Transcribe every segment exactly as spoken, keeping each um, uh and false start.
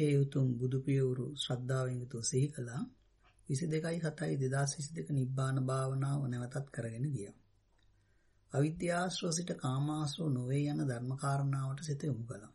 ඒ උතුම් බුදු පියවරු ශ්‍රද්ධාවෙන් යුතුව සිහි කළා. විසි දෙකයි හතයි දෙදාස් විසි දෙක නිබ්බාන භාවනාව නැවතත් කරගෙන ගියා. අවිද්‍යාශ්‍රව සිට කාමාශ්‍රව නොවේ යන ධර්ම කාරණාවට සිත යොමු කළා.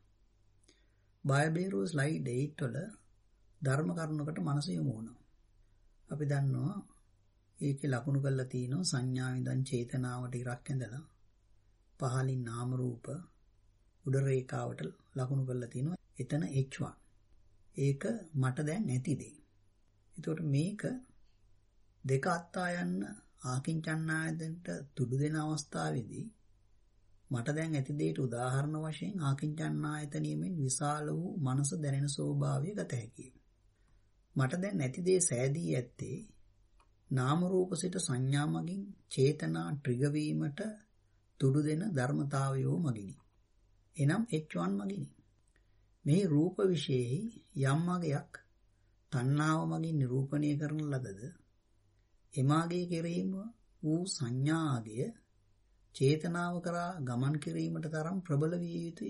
බයබේරෝ ස්ලයිඩ් එයිට් වල ධර්ම කරුණකට මනස යොමු වුණා. අපි දන්නවා ඒකේ ලකුණු කරලා තියෙනවා සංඥාවෙන් චේතනාවට ඉරක් ඇඳලා පහලින් නාම රූප උඩ රේඛාවට ලකුණු කරලා තියෙනවා. එතන එච් වන්. ඒක මට දැන් නැති දෙයි. එතකොට මේක දෙක අත්තා යන්න ආකින්චන්නායතනට තුඩු දෙන අවස්ථාවේදී මට දැන් ඇති දෙයට උදාහරණ වශයෙන් ආකින්චන්නායතනියමින් විශාල වූ මනස දැනෙන ස්වභාවය ගත හැකියි. මට දැන් නැති දේ සෑදී ඇත්තේ නාම රූප සිට සංඥා මගින් චේතනා ට්‍රිගර් වීමට තුඩු දෙන ධර්මතාවයෝ මගිනි. එනම් එච් වන් මගිනි. මේ රූප විශේෂයි යම් මගයක් තණ්හාව මගින් නිරූපණය කරන ලදද එමාගේ කෙරෙහිම වූ සංඥාගය චේතනාව කරා ගමන් කිරීමට තරම් ප්‍රබල විය යුතුය.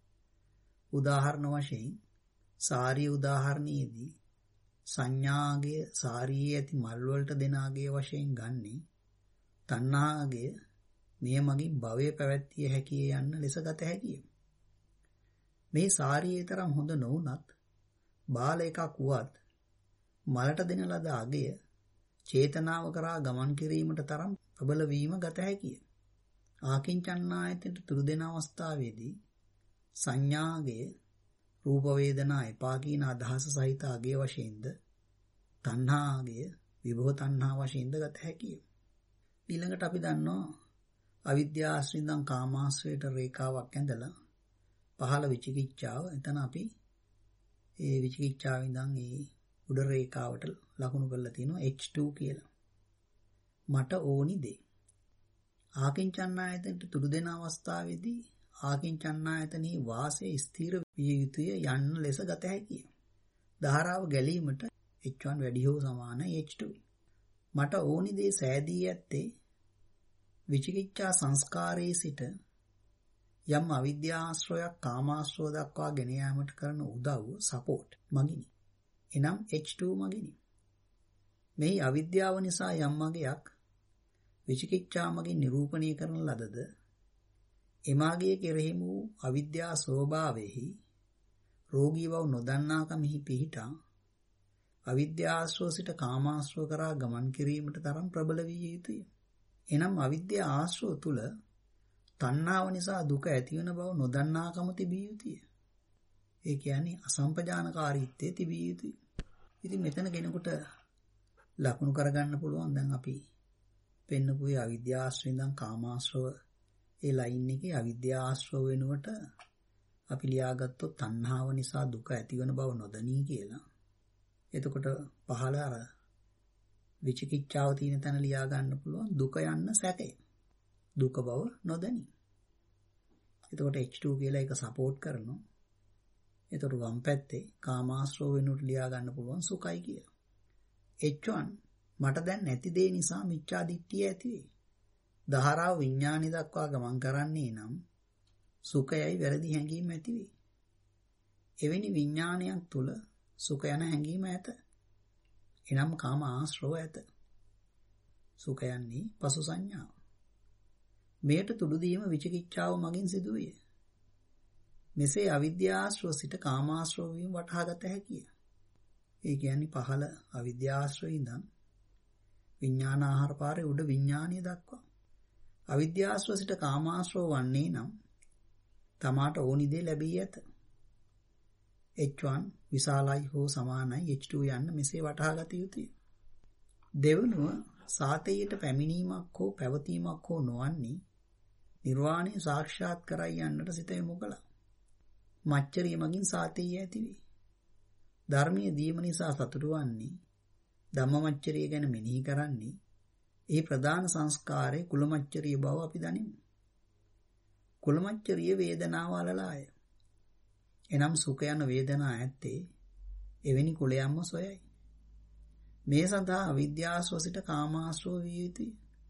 උදාහරණ වශයෙන් සාරිය උදාහරණයේදී සංඥාගේ සාරියේ ඇති මල් වලට දෙනාගේ වශයෙන් ගන්නේ තණ්හාගේ මේ මගින් භවය පැවැත්විය හැකිය යන්න ලෙස ගත හැකිය. මේ සාරියේ තරම් හොඳ නොවුනත් බාල එකක් වුවත් මලට දෙන ලද අගය චේතනාව කරා ගමන් කිරීමට තරම් ප්‍රබල වීම ගත හැකිය. ආකින්චන්නායතනට තුරු දෙන අවස්ථාවේදී සංඥාගේ රූප වේදනා එපා කියන අදහස සහිත අගය වශයෙන්ද තණ්හාගේ විභව තණ්හා වශයෙන්ද ගත හැකිය. ඊළඟට අපි දන්නවා අවිද්‍යාශ්‍රිතං කාමාශ්‍රයට රේඛාවක් ඇඳලා පහළ විචිකිච්ඡාව. එතන අපි ඒ විචිකිච්ඡාවෙන් ඉඳන් ඒ උඩ රේඛාවට ලකුණු කරලා තියෙනවා එච් ටූ කියලා. මට ඕනි දේ. ආකින්චන්නායතනට තුඩු දෙන අවස්ථාවේදී ආකින්චන්නායතනයේ වාසය ස්ථිර විය යුතුය යන්න ලෙස ගත හැකිය. ධාරාව ගැලීමට එච් වන් වැඩි හෝ සමානයි එච් ටූ. මට ඕනි දේ සෑදී ඇත්තේ විචිකිච්ඡා සංස්කාරයේ සිට යම් අවිද්‍යාශ්‍රයක් කාමාශ්‍රව දක්වා ගෙන යාමට කරන උදව් සපෝට් මගිනි. එනම් එච් ටූ මගිනි. මේ අවිද්‍යාව නිසා යම් මගයක් විචිකිච්ඡා මගින් නිරූපණය කරන ලදද එමාගේ කෙරෙහිම වූ අවිද්‍යා ස්වභාවයෙහි රෝගී බව නොදන්නාකමෙහි පිහිටා අවිද්‍යාශ්‍රව සිට කාමාශ්‍රව කරා ගමන් කිරීමට තරම් ප්‍රබල විය යුතුය. එනම් අවිද්‍යා ආශ්‍රව තුල තණ්හාව නිසා දුක ඇතිවන බව නොදන්නාකම තිබිය යුතුය. ඒ කියන්නේ අසම්පජානකාරීත්වයේ තිබිය යුතුය. ඉතින් මෙතන කෙනෙකුට ලකුණු කරගන්න පුළුවන් දැන් අපි පෙන්නපුවේ අවිද්‍යාශ්‍රයෙන් කාමාශ්‍රව ඒ ලයින් එකේ අවිද්‍යාශ්‍රව වෙනුවට අපි ලියාගත්තොත් තණ්හාව නිසා දුක ඇතිවන බව නොදනී කියලා. එතකොට පහළ අර විචිකිච්ඡාව තියෙන තැන ලියා ගන්න පුළුවන් දුක යන්න සැකය. දුක බව නොදනී. එතකොට එච් ටූ කියලා එක සපෝට් කරනවා. එතකොට වම් පැත්තේ කාමාශ්‍රව වෙනුවට ලියා ගන්න පුළුවන් සුඛයි කියලා. එච් වන් මට දැන් නැති දේ නිසා මිච්ඡා දිට්ඨිය ඇති වෙයි. ධාරාව විඥානි දක්වා ගමන් කරන්නේ නම් සුඛයයි වැරදි හැඟීම ඇති වෙයි. එවැනි විඥානයක් තුල සුඛ යන හැඟීම ඇත. එනම් කාම ආශ්‍රව ඇත. සුඛ යන්නේ පසු සංඥාව. මෙයට තුඩු දීම විචිකිච්ඡාව මගින් සිදුවේ. මෙසේ අවිද්‍යාශ්‍රව සිට කාමාශ්‍රව වීම වටහාගත හැකිය. ඒ කියන්නේ පහළ අවිද්‍යාශ්‍රව ඉඳන් විඥාන ආහාර පාරේ උඩ විඥානිය දක්වා. අවිද්‍යාශ්‍රව සිට කාමාශ්‍රව වන්නේ නම් තමාට ඕනි දේ ලැබී ඇත. එච් වන් විශාලයි හෝ සමානයි එච් ටූ යන්න මෙසේ වටහාගත යුතුය. දෙවනුව සාතේයට පැමිණීමක් හෝ පැවතීමක් හෝ නොවන්නේ නිර්වාණය සාක්ෂාත් කරයි යන්නට සිත යොමු කළා. මච්චරිය මගින් සාතේය ඇති වේ. ධර්මයේ දීම නිසා සතුටු වන්නේ ධම්මමච්චරිය ගැන මෙනෙහි කරන්නේ ඒ ප්‍රධාන සංස්කාරයේ කුලමච්චරිය බව අපි දනිමු. කුලමච්චරිය වේදනාව අලලාය. එනම් සුඛ යන වේදනා ඇත්තේ එවැනි කුලයන්ම සොයයි. මේ සඳහා අවිද්‍යාශ්‍රව සිට කාමාශ්‍රව විය යුතුය.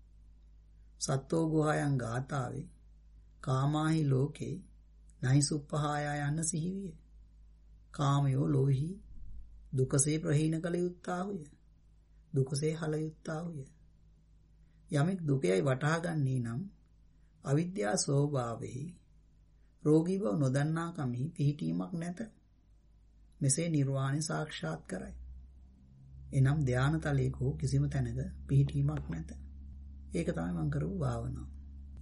සත්තෝ ගෝහයන් ගාථාවේ කාමාහි ලෝකේ නහි සුප්පහාය යන්න සිහිවිය. කාමයෝ ලෝහි දුකසේ ප්‍රහීන කළ යුත්තාහුය. දුකසේ හල යුත්තාහුය. යමෙක් දුකයි වටහා ගන්නේ නම් අවිද්‍යා ස්වභාවයෙහි රෝගී බව නොදන්නා කමෙහි පිහිටීමක් නැත. මෙසේ නිර්වාණය සාක්ෂාත් කරයි. එනම් ධානතලයක කිසිම තැනක පිහිටීමක් නැත. ඒක තමයි මම කරපු භාවනාව.